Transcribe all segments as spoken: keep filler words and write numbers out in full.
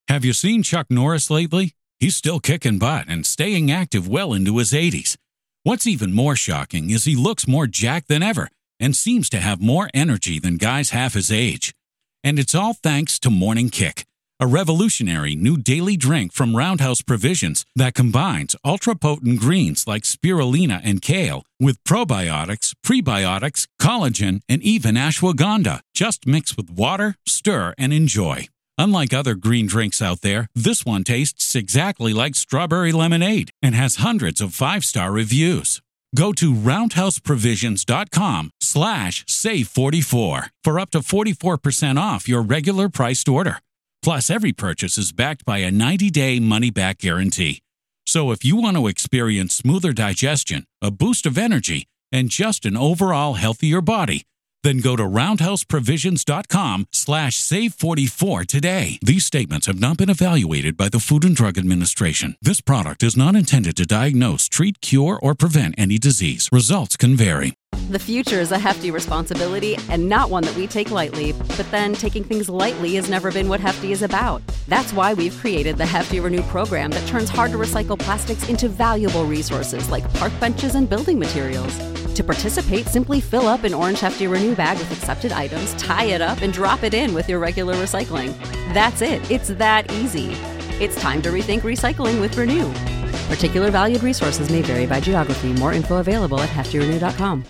Have you seen Chuck Norris lately? He's still kicking butt and staying active well into his eighties. What's even more shocking is he looks more jacked than ever and seems to have more energy than guys half his age. And it's all thanks to Morning Kick, a revolutionary new daily drink from Roundhouse Provisions that combines ultra-potent greens like spirulina and kale with probiotics, prebiotics, collagen, and even ashwagandha. Just mix with water, stir, and enjoy. Unlike other green drinks out there, this one tastes exactly like strawberry lemonade and has hundreds of five-star reviews. Go to roundhouseprovisions.com slash save44 for up to forty-four percent off your regular priced order. Plus, every purchase is backed by a ninety-day money-back guarantee. So if you want to experience smoother digestion, a boost of energy, and just an overall healthier body, then go to roundhouseprovisions.com slash save44 today. These statements have not been evaluated by the Food and Drug Administration. This product is not intended to diagnose, treat, cure, or prevent any disease. Results can vary. The future is a hefty responsibility and not one that we take lightly. But then taking things lightly has never been what Hefty is about. That's why we've created the Hefty Renew program that turns hard-to-recycle plastics into valuable resources like park benches and building materials. To participate, simply fill up an orange Hefty Renew bag with accepted items, tie it up, and drop it in with your regular recycling. That's it. It's that easy. It's time to rethink recycling with Renew. Particular valued resources may vary by geography. More info available at hefty renew dot com.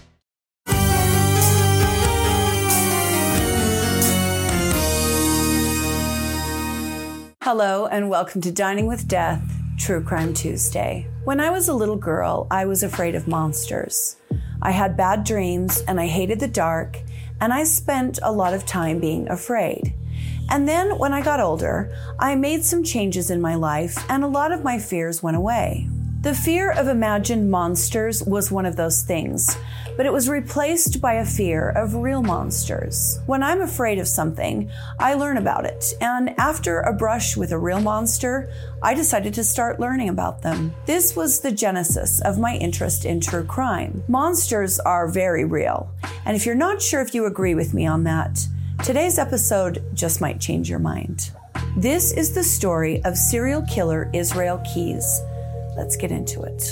Hello and welcome to Dining with Death, True Crime Tuesday. When I was a little girl, I was afraid of monsters. I had bad dreams and I hated the dark, and I spent a lot of time being afraid. And then when I got older, I made some changes in my life and a lot of my fears went away. The fear of imagined monsters was one of those things, but it was replaced by a fear of real monsters. When I'm afraid of something, I learn about it, and after a brush with a real monster, I decided to start learning about them. This was the genesis of my interest in true crime. Monsters are very real, and if you're not sure if you agree with me on that, today's episode just might change your mind. This is the story of serial killer Israel Keyes. Let's get into it.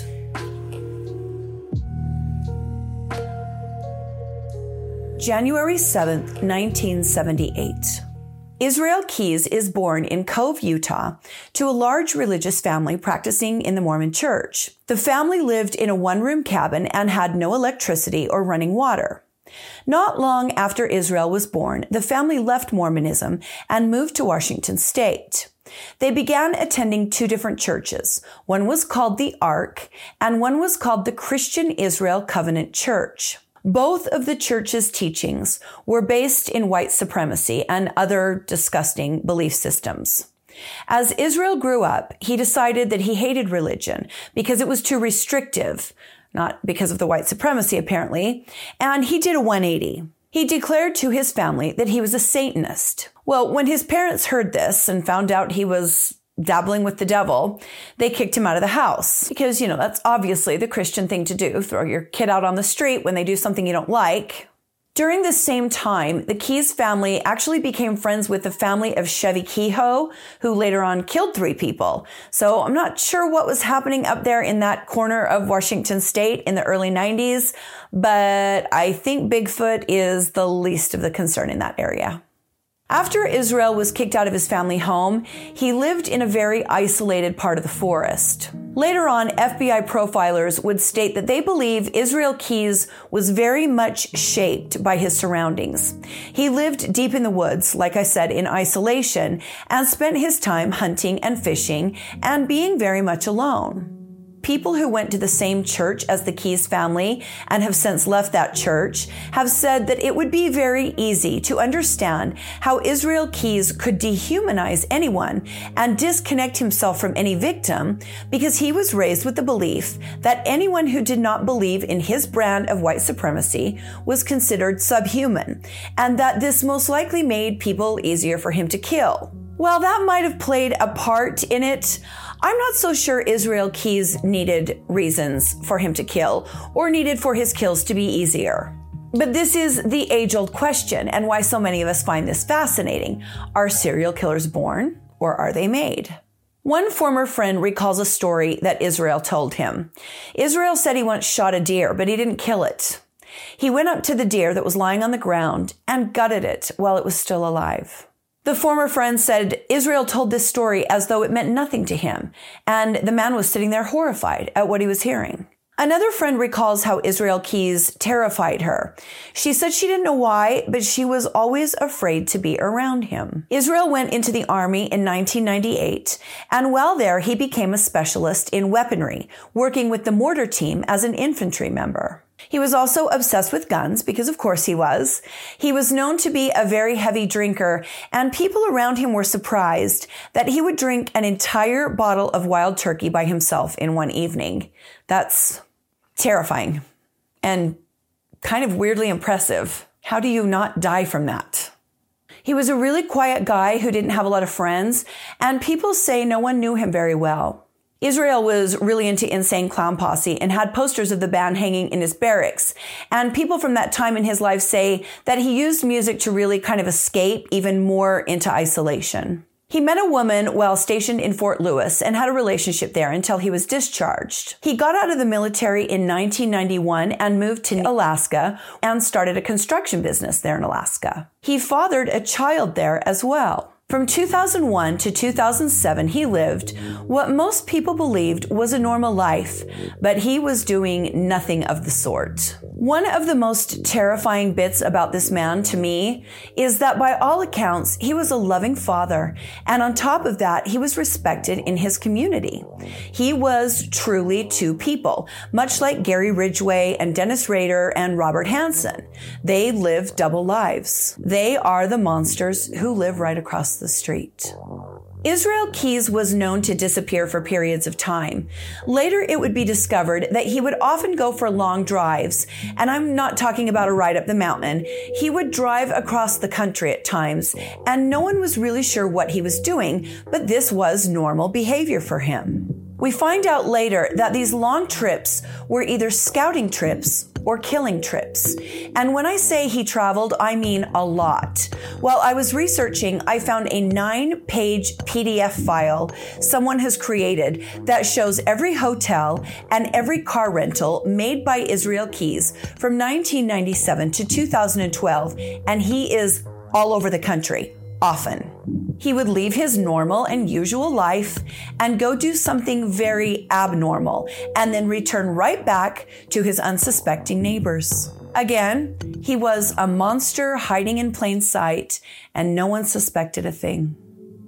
January seventh, nineteen seventy-eight. Israel Keyes is born in Cove, Utah, to a large religious family practicing in the Mormon Church. The family lived in a one-room cabin and had no electricity or running water. Not long after Israel was born, the family left Mormonism and moved to Washington State. They began attending two different churches. One was called the Ark, and one was called the Christian Israel Covenant Church. Both of the church's teachings were based in white supremacy and other disgusting belief systems. As Israel grew up, he decided that he hated religion because it was too restrictive, not because of the white supremacy apparently, and he did a one eighty. He declared to his family that he was a Satanist. Well, when his parents heard this and found out he was dabbling with the devil, they kicked him out of the house. Because, you know, that's obviously the Christian thing to do. Throw your kid out on the street when they do something you don't like. During this same time, the Keyes family actually became friends with the family of Chevy Kehoe, who later on killed three people. So I'm not sure what was happening up there in that corner of Washington State in the early nineties, but I think Bigfoot is the least of the concern in that area. After Israel was kicked out of his family home, he lived in a very isolated part of the forest. Later on, F B I profilers would state that they believe Israel Keyes was very much shaped by his surroundings. He lived deep in the woods, like I said, in isolation, and spent his time hunting and fishing and being very much alone. People who went to the same church as the Keyes family and have since left that church have said that it would be very easy to understand how Israel Keyes could dehumanize anyone and disconnect himself from any victim because he was raised with the belief that anyone who did not believe in his brand of white supremacy was considered subhuman, and that this most likely made people easier for him to kill. While that might have played a part in it, I'm not so sure Israel Keyes needed reasons for him to kill or needed for his kills to be easier. But this is the age-old question and why so many of us find this fascinating. Are serial killers born or are they made? One former friend recalls a story that Israel told him. Israel said he once shot a deer, but he didn't kill it. He went up to the deer that was lying on the ground and gutted it while it was still alive. The former friend said Israel told this story as though it meant nothing to him, and the man was sitting there horrified at what he was hearing. Another friend recalls how Israel Keyes terrified her. She said she didn't know why, but she was always afraid to be around him. Israel went into the Army in nineteen ninety-eight, and while there, he became a specialist in weaponry, working with the mortar team as an infantry member. He was also obsessed with guns, because of course he was. He was known to be a very heavy drinker, and people around him were surprised that he would drink an entire bottle of wild turkey by himself in one evening. That's terrifying and kind of weirdly impressive. How do you not die from that? He was a really quiet guy who didn't have a lot of friends, and people say no one knew him very well. Israel was really into Insane Clown Posse and had posters of the band hanging in his barracks. And people from that time in his life say that he used music to really kind of escape even more into isolation. He met a woman while stationed in Fort Lewis and had a relationship there until he was discharged. He got out of the military in nineteen ninety-one and moved to Alaska and started a construction business there in Alaska. He fathered a child there as well. From two thousand one to two thousand seven, he lived what most people believed was a normal life, but he was doing nothing of the sort. One of the most terrifying bits about this man to me is that by all accounts, he was a loving father, and on top of that, he was respected in his community. He was truly two people, much like Gary Ridgway and Dennis Rader and Robert Hansen. They live double lives. They are the monsters who live right across the street. Israel Keyes was known to disappear for periods of time. Later, it would be discovered that he would often go for long drives, and I'm not talking about a ride up the mountain. He would drive across the country at times, and no one was really sure what he was doing, but this was normal behavior for him. We find out later that these long trips were either scouting trips or killing trips. And when I say he traveled, I mean a lot. While I was researching, I found a nine-page P D F file someone has created that shows every hotel and every car rental made by Israel Keyes from nineteen ninety-seven to two thousand twelve, and he is all over the country. Often. He would leave his normal and usual life and go do something very abnormal and then return right back to his unsuspecting neighbors. Again, he was a monster hiding in plain sight and no one suspected a thing.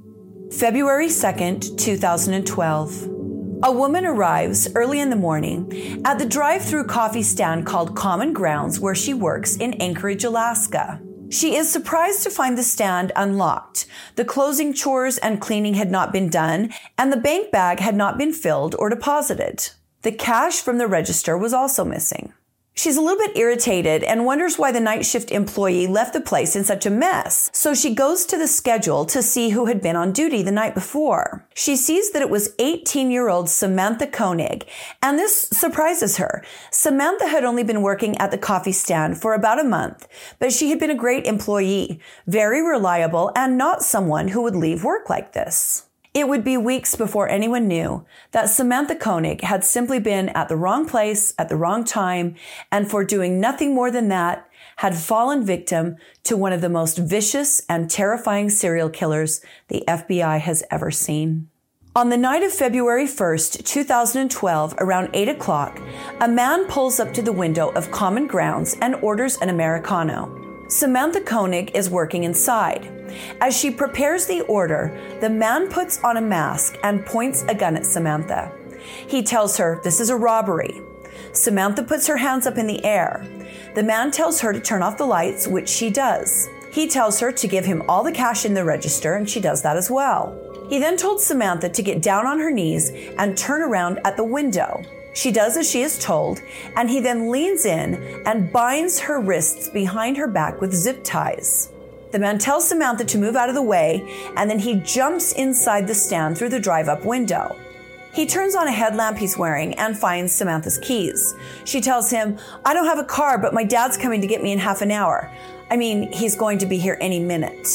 February second, two thousand twelve. A woman arrives early in the morning at the drive-through coffee stand called Common Grounds where she works in Anchorage, Alaska. She is surprised to find the stand unlocked. The closing chores and cleaning had not been done, and the bank bag had not been filled or deposited. The cash from the register was also missing. She's a little bit irritated and wonders why the night shift employee left the place in such a mess. So she goes to the schedule to see who had been on duty the night before. She sees that it was eighteen-year-old Samantha Koenig, and this surprises her. Samantha had only been working at the coffee stand for about a month, but she had been a great employee, very reliable, and not someone who would leave work like this. It would be weeks before anyone knew that Samantha Koenig had simply been at the wrong place at the wrong time, and for doing nothing more than that, had fallen victim to one of the most vicious and terrifying serial killers the F B I has ever seen. On the night of February first, two thousand twelve, around eight o'clock, a man pulls up to the window of Common Grounds and orders an Americano. Samantha Koenig is working inside. As she prepares the order, the man puts on a mask and points a gun at Samantha. He tells her this is a robbery. Samantha puts her hands up in the air. The man tells her to turn off the lights, which she does. He tells her to give him all the cash in the register, and she does that as well. He then told Samantha to get down on her knees and turn around at the window. She does as she is told, and he then leans in and binds her wrists behind her back with zip ties. The man tells Samantha to move out of the way, and then he jumps inside the stand through the drive-up window. He turns on a headlamp he's wearing and finds Samantha's keys. She tells him, "I don't have a car, but my dad's coming to get me in half an hour. I mean, he's going to be here any minute."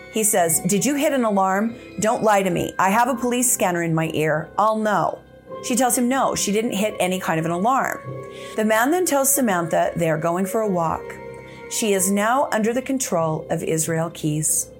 He says, "Did you hit an alarm? Don't lie to me. I have a police scanner in my ear. I'll know." She tells him no, she didn't hit any kind of an alarm. The man then tells Samantha they are going for a walk. She is now under the control of Israel Keyes.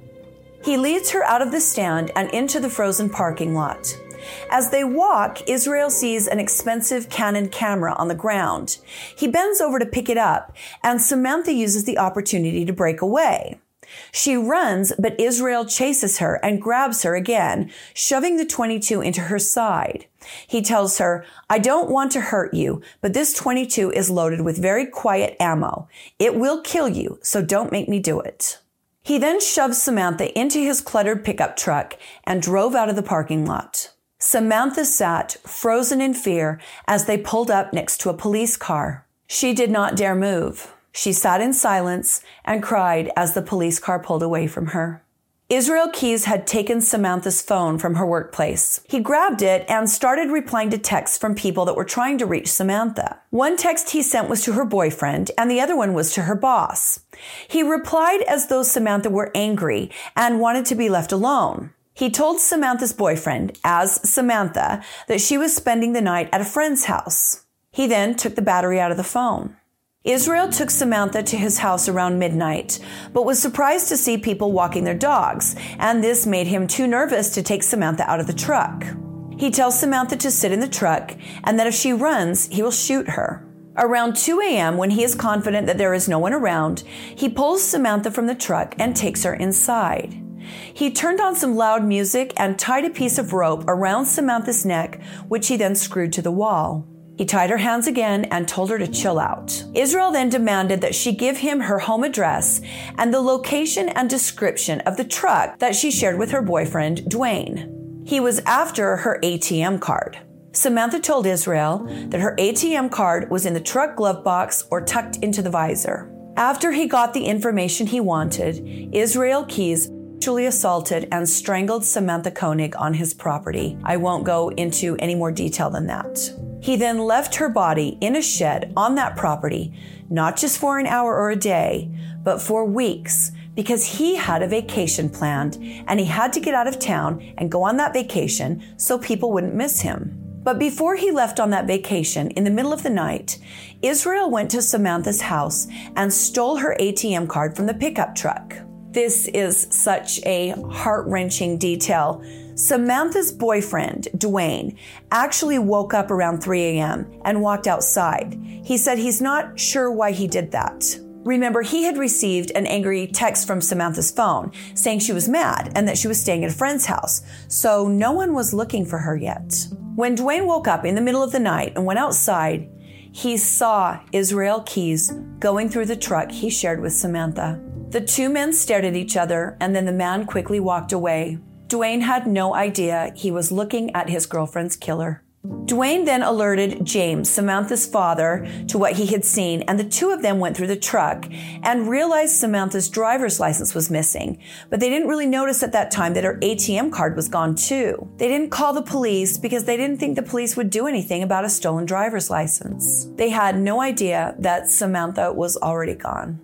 He leads her out of the stand and into the frozen parking lot. As they walk, Israel sees an expensive Canon camera on the ground. He bends over to pick it up, and Samantha uses the opportunity to break away. She runs, but Israel chases her and grabs her again, shoving the twenty-two into her side. He tells her, "I don't want to hurt you, but this twenty-two is loaded with very quiet ammo. It will kill you, so don't make me do it." He then shoves Samantha into his cluttered pickup truck and drove out of the parking lot. Samantha sat, frozen in fear, as they pulled up next to a police car. She did not dare move. She sat in silence and cried as the police car pulled away from her. Israel Keyes had taken Samantha's phone from her workplace. He grabbed it and started replying to texts from people that were trying to reach Samantha. One text he sent was to her boyfriend, and the other one was to her boss. He replied as though Samantha were angry and wanted to be left alone. He told Samantha's boyfriend, as Samantha, that she was spending the night at a friend's house. He then took the battery out of the phone. Israel took Samantha to his house around midnight, but was surprised to see people walking their dogs, and this made him too nervous to take Samantha out of the truck. He tells Samantha to sit in the truck, and that if she runs, he will shoot her. Around two a.m., when he is confident that there is no one around, he pulls Samantha from the truck and takes her inside. He turned on some loud music and tied a piece of rope around Samantha's neck, which he then screwed to the wall. He tied her hands again and told her to chill out. Israel then demanded that she give him her home address and the location and description of the truck that she shared with her boyfriend, Dwayne. He was after her A T M card. Samantha told Israel that her A T M card was in the truck glove box or tucked into the visor. After he got the information he wanted, Israel Keyes sexually assaulted and strangled Samantha Koenig on his property. I won't go into any more detail than that. He then left her body in a shed on that property, not just for an hour or a day, but for weeks, because he had a vacation planned and he had to get out of town and go on that vacation so people wouldn't miss him. But before he left on that vacation, in the middle of the night, Israel went to Samantha's house and stole her A T M card from the pickup truck. This is such a heart-wrenching detail. Samantha's boyfriend, Dwayne, actually woke up around three a.m. and walked outside. He said he's not sure why he did that. Remember, he had received an angry text from Samantha's phone saying she was mad and that she was staying at a friend's house, so no one was looking for her yet. When Dwayne woke up in the middle of the night and went outside, he saw Israel Keyes going through the truck he shared with Samantha. The two men stared at each other, and then the man quickly walked away. Dwayne had no idea he was looking at his girlfriend's killer. Dwayne then alerted James, Samantha's father, to what he had seen, and the two of them went through the truck and realized Samantha's driver's license was missing. But they didn't really notice at that time that her A T M card was gone too. They didn't call the police because they didn't think the police would do anything about a stolen driver's license. They had no idea that Samantha was already gone.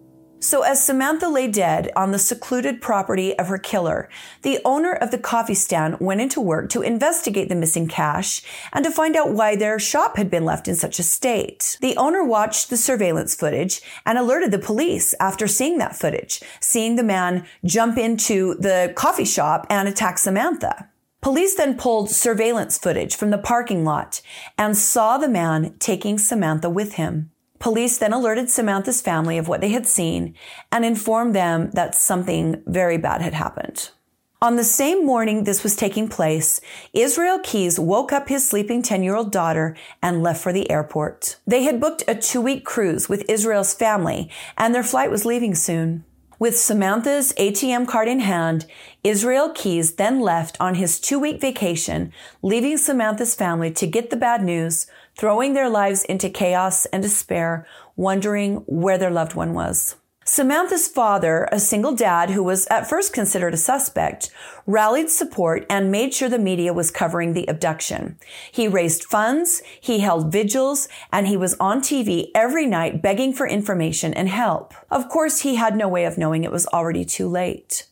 So as Samantha lay dead on the secluded property of her killer, the owner of the coffee stand went into work to investigate the missing cash and to find out why their shop had been left in such a state. The owner watched the surveillance footage and alerted the police after seeing that footage, seeing the man jump into the coffee shop and attack Samantha. Police then pulled surveillance footage from the parking lot and saw the man taking Samantha with him. Police then alerted Samantha's family of what they had seen and informed them that something very bad had happened. On the same morning this was taking place, Israel Keyes woke up his sleeping ten-year-old daughter and left for the airport. They had booked a two-week cruise with Israel's family, and their flight was leaving soon. With Samantha's A T M card in hand, Israel Keyes then left on his two-week vacation, leaving Samantha's family to get the bad news, throwing their lives into chaos and despair, wondering where their loved one was. Samantha's father, a single dad who was at first considered a suspect, rallied support and made sure the media was covering the abduction. He raised funds, he held vigils, and he was on T V every night begging for information and help. Of course, he had no way of knowing it was already too late.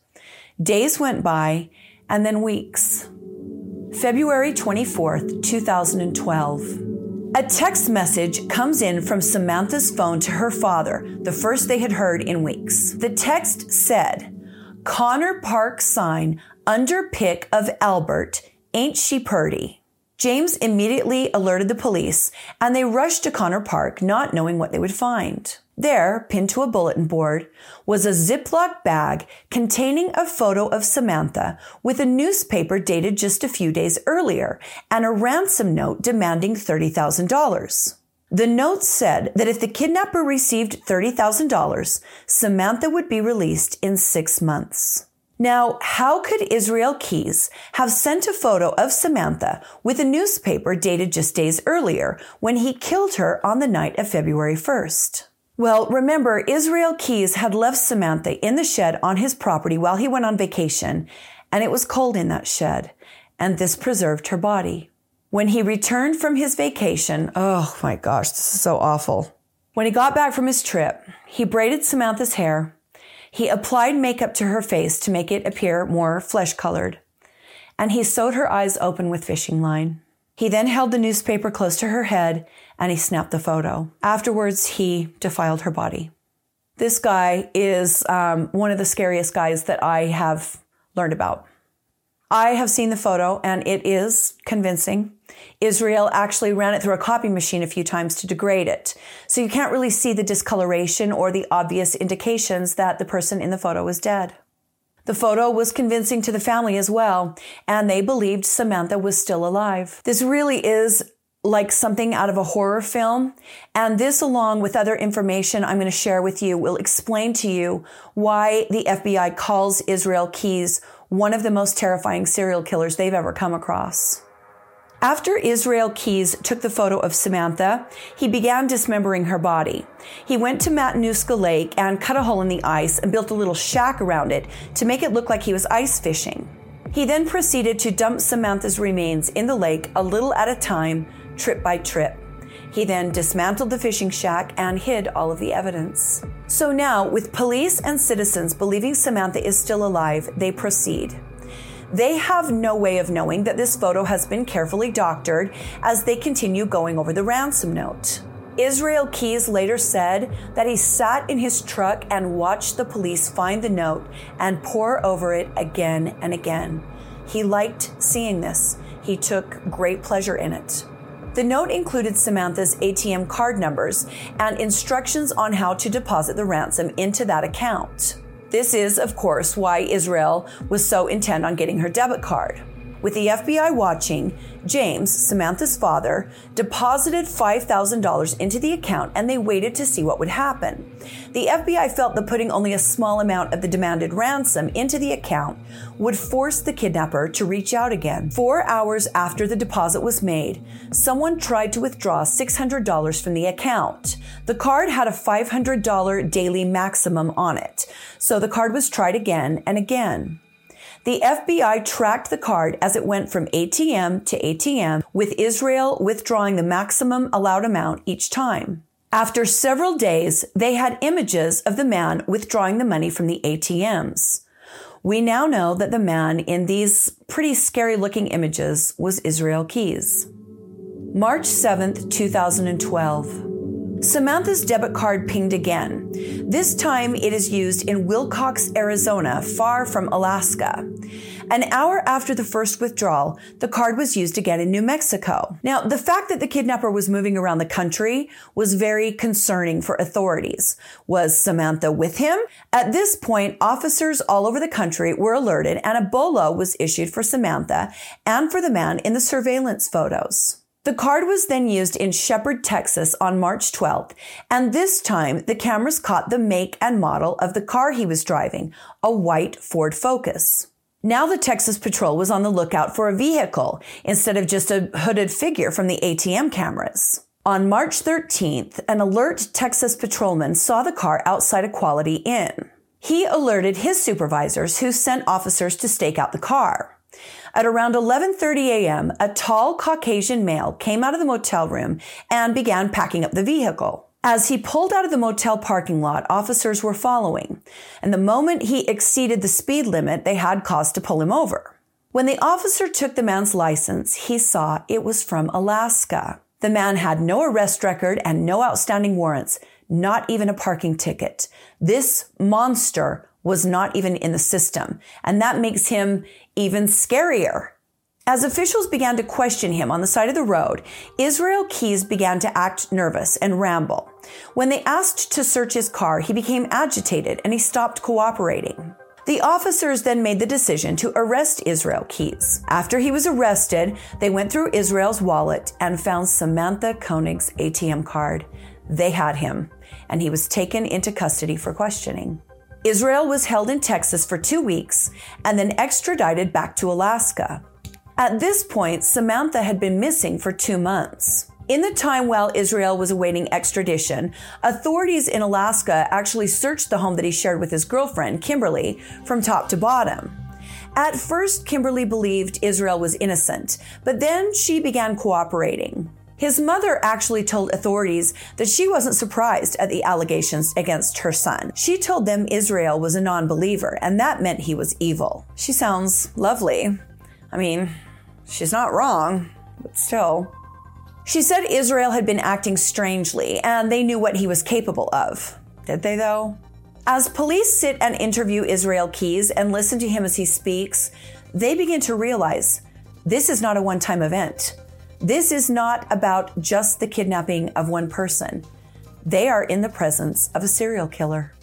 Days went by, and then weeks. February twenty-fourth, two thousand twelve. A text message comes in from Samantha's phone to her father, the first they had heard in weeks. The text said, "Connor Park sign under pic of Albert, ain't she purty?" James immediately alerted the police, and they rushed to Connor Park, not knowing what they would find. There, pinned to a bulletin board, was a Ziploc bag containing a photo of Samantha with a newspaper dated just a few days earlier and a ransom note demanding thirty thousand dollars. The note said that if the kidnapper received thirty thousand dollars, Samantha would be released in six months. Now, how could Israel Keyes have sent a photo of Samantha with a newspaper dated just days earlier when he killed her on the night of February first? Well, remember, Israel Keyes had left Samantha in the shed on his property while he went on vacation, and it was cold in that shed, and this preserved her body. When he returned from his vacation, oh my gosh, this is so awful. When he got back from his trip, he braided Samantha's hair. He applied makeup to her face to make it appear more flesh-colored, and he sewed her eyes open with fishing line. He then held the newspaper close to her head, and he snapped the photo. Afterwards, he defiled her body. This guy is um, one of the scariest guys that I have learned about. I have seen the photo, and it is convincing. Israel actually ran it through a copy machine a few times to degrade it. So you can't really see the discoloration or the obvious indications that the person in the photo was dead. The photo was convincing to the family as well, and they believed Samantha was still alive. This really is like something out of a horror film, and this, along with other information I'm going to share with you, will explain to you why the F B I calls Israel Keyes one of the most terrifying serial killers they've ever come across. After Israel Keyes took the photo of Samantha, he began dismembering her body. He went to Matanuska Lake and cut a hole in the ice and built a little shack around it to make it look like he was ice fishing. He then proceeded to dump Samantha's remains in the lake a little at a time, trip by trip. He then dismantled the fishing shack and hid all of the evidence. So now, with police and citizens believing Samantha is still alive, they proceed. They have no way of knowing that this photo has been carefully doctored as they continue going over the ransom note. Israel Keyes later said that he sat in his truck and watched the police find the note and pore over it again and again. He liked seeing this. He took great pleasure in it. The note included Samantha's A T M card numbers and instructions on how to deposit the ransom into that account. This is, of course, why Israel was so intent on getting her debit card. With the F B I watching, James, Samantha's father, deposited five thousand dollars into the account, and they waited to see what would happen. The F B I felt that putting only a small amount of the demanded ransom into the account would force the kidnapper to reach out again. Four hours after the deposit was made, someone tried to withdraw six hundred dollars from the account. The card had a five hundred dollars daily maximum on it, so the card was tried again and again. The F B I tracked the card as it went from A T M to A T M, with Israel withdrawing the maximum allowed amount each time. After several days, they had images of the man withdrawing the money from the A T Ms. We now know that the man in these pretty scary-looking images was Israel Keyes. March seventh, two thousand twelve. Samantha's debit card pinged again. This time it is used in Wilcox, Arizona, far from Alaska. An hour after the first withdrawal, the card was used again in New Mexico. Now, the fact that the kidnapper was moving around the country was very concerning for authorities. Was Samantha with him? At this point, officers all over the country were alerted, and a bolo was issued for Samantha and for the man in the surveillance photos. The card was then used in Shepherd, Texas on March twelfth, and this time the cameras caught the make and model of the car he was driving, a white Ford Focus. Now the Texas Patrol was on the lookout for a vehicle instead of just a hooded figure from the A T M cameras. On March thirteenth, an alert Texas patrolman saw the car outside a Quality Inn. He alerted his supervisors, who sent officers to stake out the car. At around eleven thirty a.m., a tall Caucasian male came out of the motel room and began packing up the vehicle. As he pulled out of the motel parking lot, officers were following, and the moment he exceeded the speed limit, they had cause to pull him over. When the officer took the man's license, he saw it was from Alaska. The man had no arrest record and no outstanding warrants, not even a parking ticket. This monster was not even in the system, and that makes him even scarier. As officials began to question him on the side of the road, Israel Keyes began to act nervous and ramble. When they asked to search his car, he became agitated and he stopped cooperating. The officers then made the decision to arrest Israel Keyes. After he was arrested, they went through Israel's wallet and found Samantha Koenig's A T M card. They had him, and he was taken into custody for questioning. Israel was held in Texas for two weeks and then extradited back to Alaska. At this point, Samantha had been missing for two months. In the time while Israel was awaiting extradition, authorities in Alaska actually searched the home that he shared with his girlfriend, Kimberly, from top to bottom. At first, Kimberly believed Israel was innocent, but then she began cooperating. His mother actually told authorities that she wasn't surprised at the allegations against her son. She told them Israel was a non-believer, and that meant he was evil. She sounds lovely. I mean, she's not wrong, but still. She said Israel had been acting strangely, and they knew what he was capable of. Did they, though? As police sit and interview Israel Keyes and listen to him as he speaks, they begin to realize this is not a one-time event. This is not about just the kidnapping of one person. They are in the presence of a serial killer.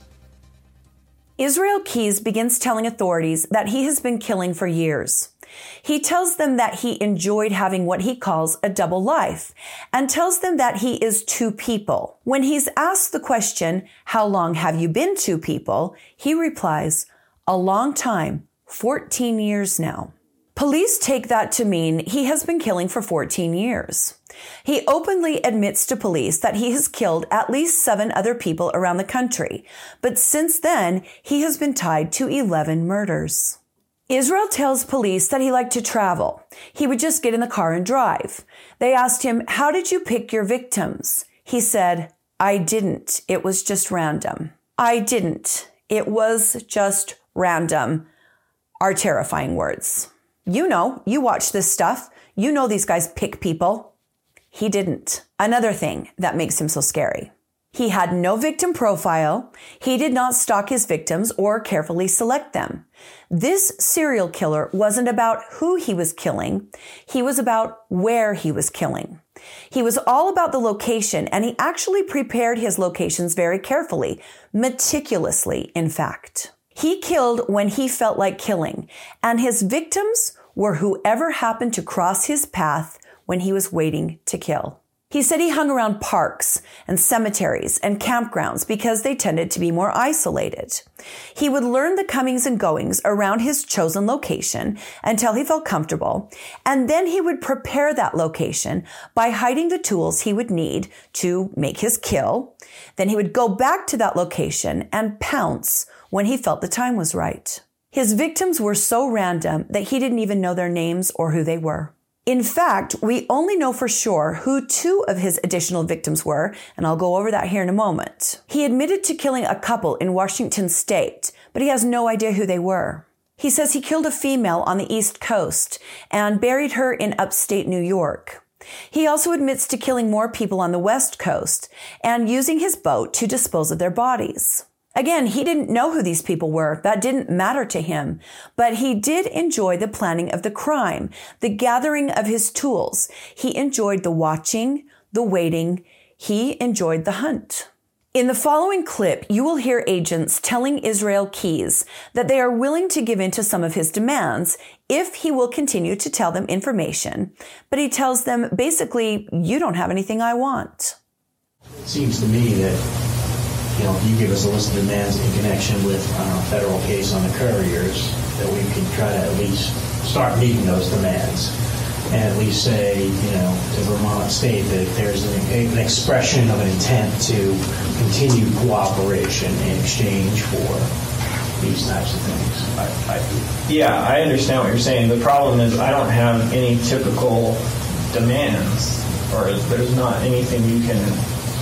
Israel Keyes begins telling authorities that he has been killing for years. He tells them that he enjoyed having what he calls a double life, and tells them that he is two people. When he's asked the question, "How long have you been two people?" he replies, "A long time, fourteen years now." Police take that to mean he has been killing for fourteen years. He openly admits to police that he has killed at least seven other people around the country, but since then, he has been tied to eleven murders. Israel tells police that he liked to travel. He would just get in the car and drive. They asked him, "How did you pick your victims?" He said, "I didn't. It was just random." I didn't. It was just random. Are terrifying words. You know, you watch this stuff. You know these guys pick people. He didn't. Another thing that makes him so scary. He had no victim profile. He did not stalk his victims or carefully select them. This serial killer wasn't about who he was killing. He was about where he was killing. He was all about the location, and he actually prepared his locations very carefully, meticulously, in fact. He killed when he felt like killing, and his victims were whoever happened to cross his path when he was waiting to kill. He said he hung around parks and cemeteries and campgrounds because they tended to be more isolated. He would learn the comings and goings around his chosen location until he felt comfortable, and then he would prepare that location by hiding the tools he would need to make his kill. Then he would go back to that location and pounce when he felt the time was right. His victims were so random that he didn't even know their names or who they were. In fact, we only know for sure who two of his additional victims were, and I'll go over that here in a moment. He admitted to killing a couple in Washington state, but he has no idea who they were. He says he killed a female on the East Coast and buried her in upstate New York. He also admits to killing more people on the West Coast and using his boat to dispose of their bodies. Again, he didn't know who these people were. That didn't matter to him. But he did enjoy the planning of the crime, the gathering of his tools. He enjoyed the watching, the waiting. He enjoyed the hunt. In the following clip, you will hear agents telling Israel Keyes that they are willing to give in to some of his demands if he will continue to tell them information. But he tells them, basically, you don't have anything I want. It seems to me that You know, if you give us a list of demands in connection with uh, a federal case on the couriers, that we can try to at least start meeting those demands and at least say, you know, to Vermont State that there's an, an expression of an intent to continue cooperation in exchange for these types of things. I, I, yeah, I understand what you're saying. The problem is I don't have any typical demands, or there's not anything you can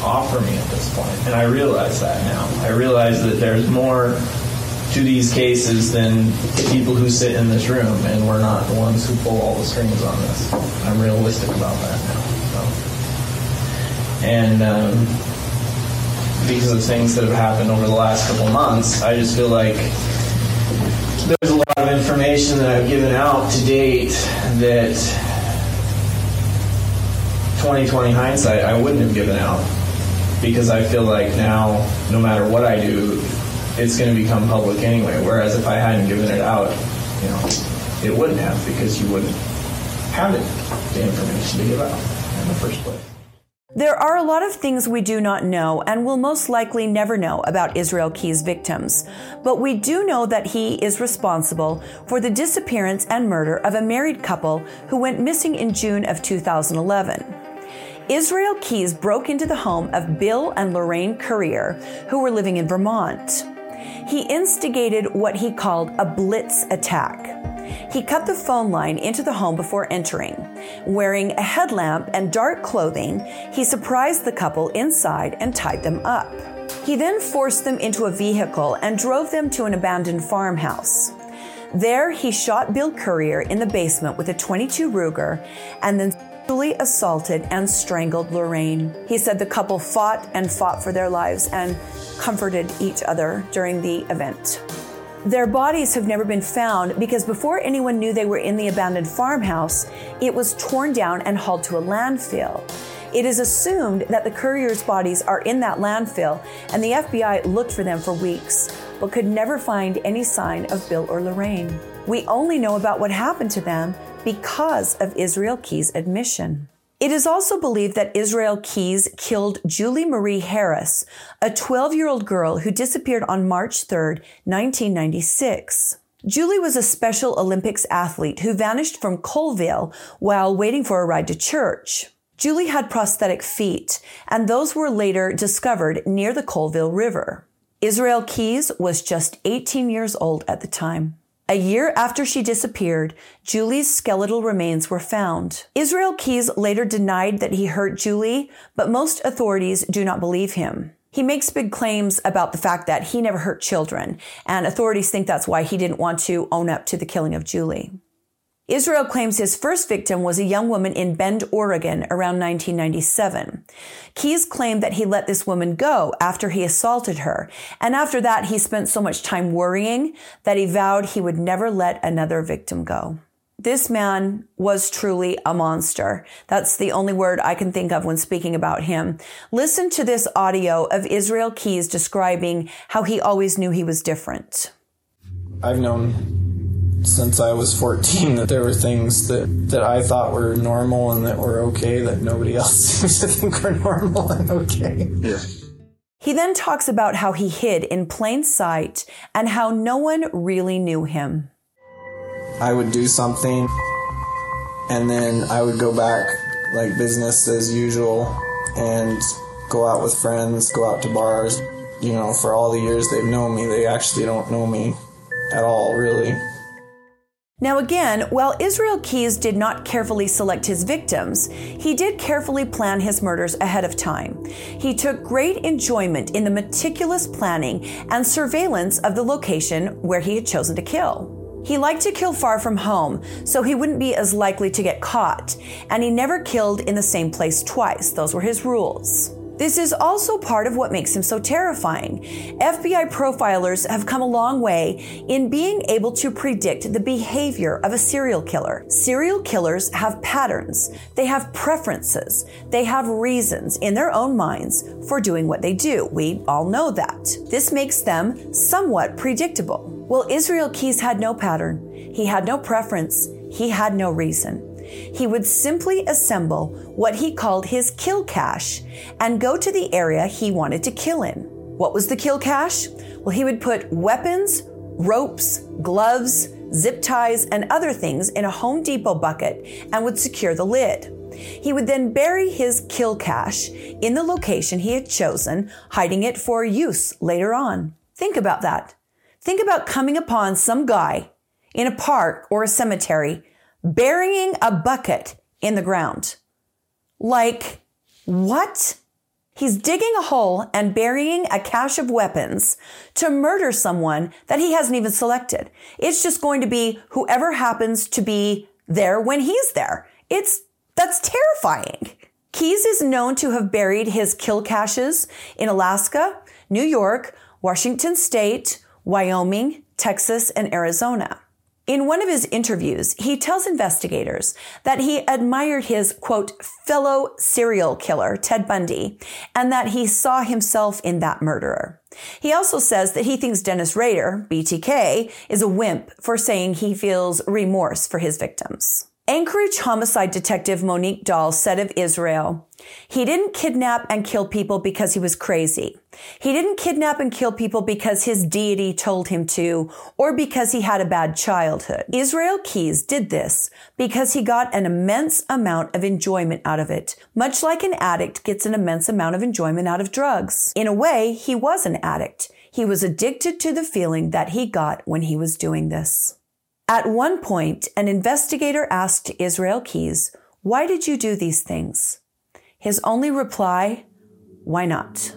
offer me at this point. And I realize that now. I realize that there's more to these cases than the people who sit in this room, and we're not the ones who pull all the strings on this. I'm realistic about that now. So. And um, because of things that have happened over the last couple of months, I just feel like there's a lot of information that I've given out to date that twenty twenty hindsight I wouldn't have given out, because I feel like now, no matter what I do, it's going to become public anyway. Whereas if I hadn't given it out, you know, it wouldn't have, because you wouldn't have it, the information to give out in the first place. There are a lot of things we do not know and will most likely never know about Israel Keyes' victims, but we do know that he is responsible for the disappearance and murder of a married couple who went missing in June of two thousand eleven. Israel Keyes broke into the home of Bill and Lorraine Currier, who were living in Vermont. He instigated what he called a blitz attack. He cut the phone line into the home before entering. Wearing a headlamp and dark clothing, he surprised the couple inside and tied them up. He then forced them into a vehicle and drove them to an abandoned farmhouse. There, he shot Bill Currier in the basement with a twenty-two Ruger and then sexually assaulted and strangled Lorraine. He said the couple fought and fought for their lives and comforted each other during the event. Their bodies have never been found because before anyone knew they were in the abandoned farmhouse, it was torn down and hauled to a landfill. It is assumed that the Curriers' bodies are in that landfill, and the F B I looked for them for weeks, but could never find any sign of Bill or Lorraine. We only know about what happened to them because of Israel Keyes' admission. It is also believed that Israel Keyes killed Julie Marie Harris, a twelve-year-old girl who disappeared on March third, nineteen ninety-six. Julie was a Special Olympics athlete who vanished from Colville while waiting for a ride to church. Julie had prosthetic feet, and those were later discovered near the Colville River. Israel Keyes was just eighteen years old at the time. A year after she disappeared, Julie's skeletal remains were found. Israel Keyes later denied that he hurt Julie, but most authorities do not believe him. He makes big claims about the fact that he never hurt children, and authorities think that's why he didn't want to own up to the killing of Julie. Israel claims his first victim was a young woman in Bend, Oregon, around nineteen ninety-seven. Keyes claimed that he let this woman go after he assaulted her, and after that he spent so much time worrying that he vowed he would never let another victim go. This man was truly a monster. That's the only word I can think of when speaking about him. Listen to this audio of Israel Keyes describing how he always knew he was different. I've known since I was fourteen that there were things that, that I thought were normal and that were okay that nobody else seems to think are normal and okay. Yeah. He then talks about how he hid in plain sight and how no one really knew him. I would do something and then I would go back like business as usual and go out with friends, go out to bars. You know, for all the years they've known me, they actually don't know me at all, really. Now again, while Israel Keyes did not carefully select his victims, he did carefully plan his murders ahead of time. He took great enjoyment in the meticulous planning and surveillance of the location where he had chosen to kill. He liked to kill far from home, so he wouldn't be as likely to get caught, and he never killed in the same place twice. Those were his rules. This is also part of what makes him so terrifying. F B I profilers have come a long way in being able to predict the behavior of a serial killer. Serial killers have patterns. They have preferences. They have reasons in their own minds for doing what they do. We all know that. This makes them somewhat predictable. Well, Israel Keyes had no pattern. He had no preference. He had no reason. He would simply assemble what he called his kill cache and go to the area he wanted to kill in. What was the kill cache? Well, he would put weapons, ropes, gloves, zip ties, and other things in a Home Depot bucket and would secure the lid. He would then bury his kill cache in the location he had chosen, hiding it for use later on. Think about that. Think about coming upon some guy in a park or a cemetery burying a bucket in the ground. Like, what? He's digging a hole and burying a cache of weapons to murder someone that he hasn't even selected. It's just going to be whoever happens to be there when he's there. It's, that's terrifying. Keyes is known to have buried his kill caches in Alaska, New York, Washington State, Wyoming, Texas, and Arizona. In one of his interviews, he tells investigators that he admired his, quote, fellow serial killer, Ted Bundy, and that he saw himself in that murderer. He also says that he thinks Dennis Rader, B T K, is a wimp for saying he feels remorse for his victims. Anchorage homicide detective Monique Dahl said of Israel, he didn't kidnap and kill people because he was crazy. He didn't kidnap and kill people because his deity told him to, or because he had a bad childhood. Israel Keyes did this because he got an immense amount of enjoyment out of it, much like an addict gets an immense amount of enjoyment out of drugs. In a way, he was an addict. He was addicted to the feeling that he got when he was doing this. At one point, an investigator asked Israel Keyes, "Why did you do these things?" His only reply, "Why not?"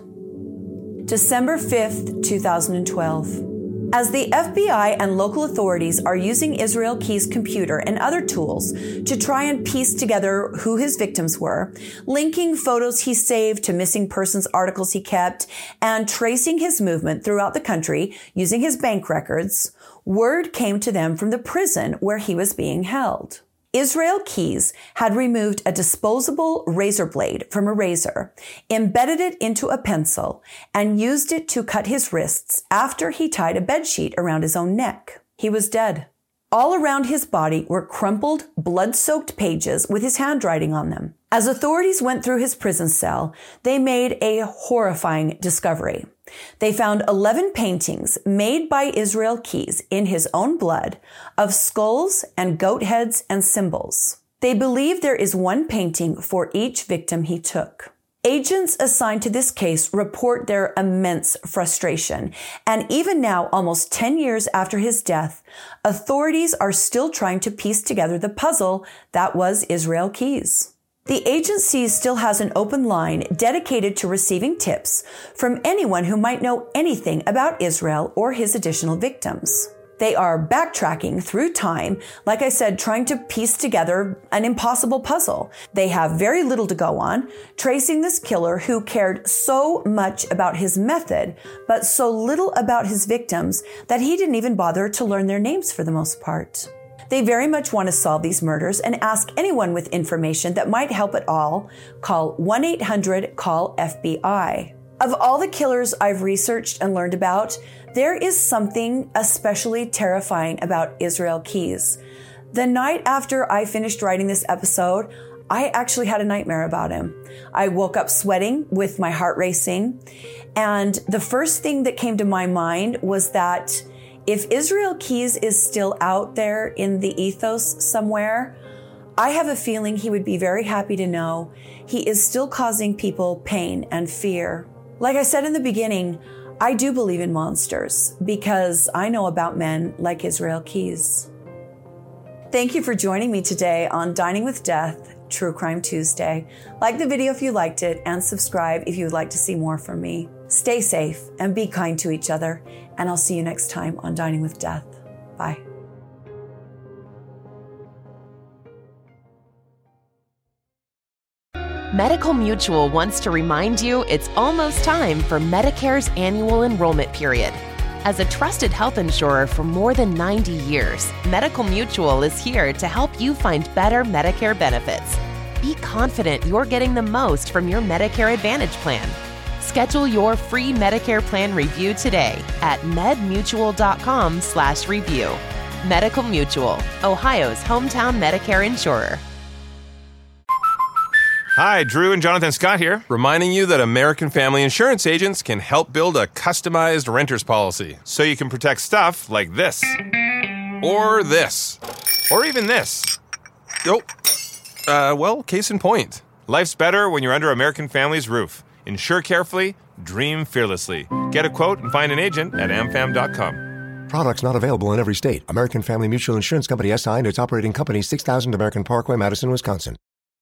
December fifth, two thousand twelve. As the F B I and local authorities are using Israel Keyes' computer and other tools to try and piece together who his victims were, linking photos he saved to missing persons articles he kept, and tracing his movement throughout the country using his bank records, word came to them from the prison where he was being held. Israel Keyes had removed a disposable razor blade from a razor, embedded it into a pencil, and used it to cut his wrists after he tied a bedsheet around his own neck. He was dead. All around his body were crumpled, blood-soaked pages with his handwriting on them. As authorities went through his prison cell, they made a horrifying discovery. They found eleven paintings made by Israel Keyes in his own blood of skulls and goat heads and symbols. They believe there is one painting for each victim he took. Agents assigned to this case report their immense frustration, and even now, almost ten years after his death, authorities are still trying to piece together the puzzle that was Israel Keyes. The agency still has an open line dedicated to receiving tips from anyone who might know anything about Israel or his additional victims. They are backtracking through time, like I said, trying to piece together an impossible puzzle. They have very little to go on, tracing this killer who cared so much about his method, but so little about his victims that he didn't even bother to learn their names for the most part. They very much want to solve these murders and ask anyone with information that might help at all, call one eight hundred call F B I. Of all the killers I've researched and learned about, there is something especially terrifying about Israel Keyes. The night after I finished writing this episode, I actually had a nightmare about him. I woke up sweating with my heart racing, and the first thing that came to my mind was that if Israel Keyes is still out there in the ethos somewhere, I have a feeling he would be very happy to know he is still causing people pain and fear. Like I said in the beginning, I do believe in monsters because I know about men like Israel Keyes. Thank you for joining me today on Dining with Death, True Crime Tuesday. Like the video if you liked it, and subscribe if you would like to see more from me. Stay safe and be kind to each other, and I'll see you next time on Dining with Death. Bye. Medical Mutual wants to remind you it's almost time for Medicare's annual enrollment period. As a trusted health insurer for more than ninety years, Medical Mutual is here to help you find better Medicare benefits. Be confident you're getting the most from your Medicare Advantage plan. Schedule your free Medicare plan review today at medmutual.com slash review. Medical Mutual, Ohio's hometown Medicare insurer. Hi, Drew and Jonathan Scott here, reminding you that American Family Insurance agents can help build a customized renter's policy so you can protect stuff like this, or this, or even this. Oh, uh, well, case in point. Life's better when you're under American Family's roof. Insure carefully, dream fearlessly. Get a quote and find an agent at am fam dot com. Products not available in every state. American Family Mutual Insurance Company S I and its operating company, six thousand American Parkway, Madison, Wisconsin.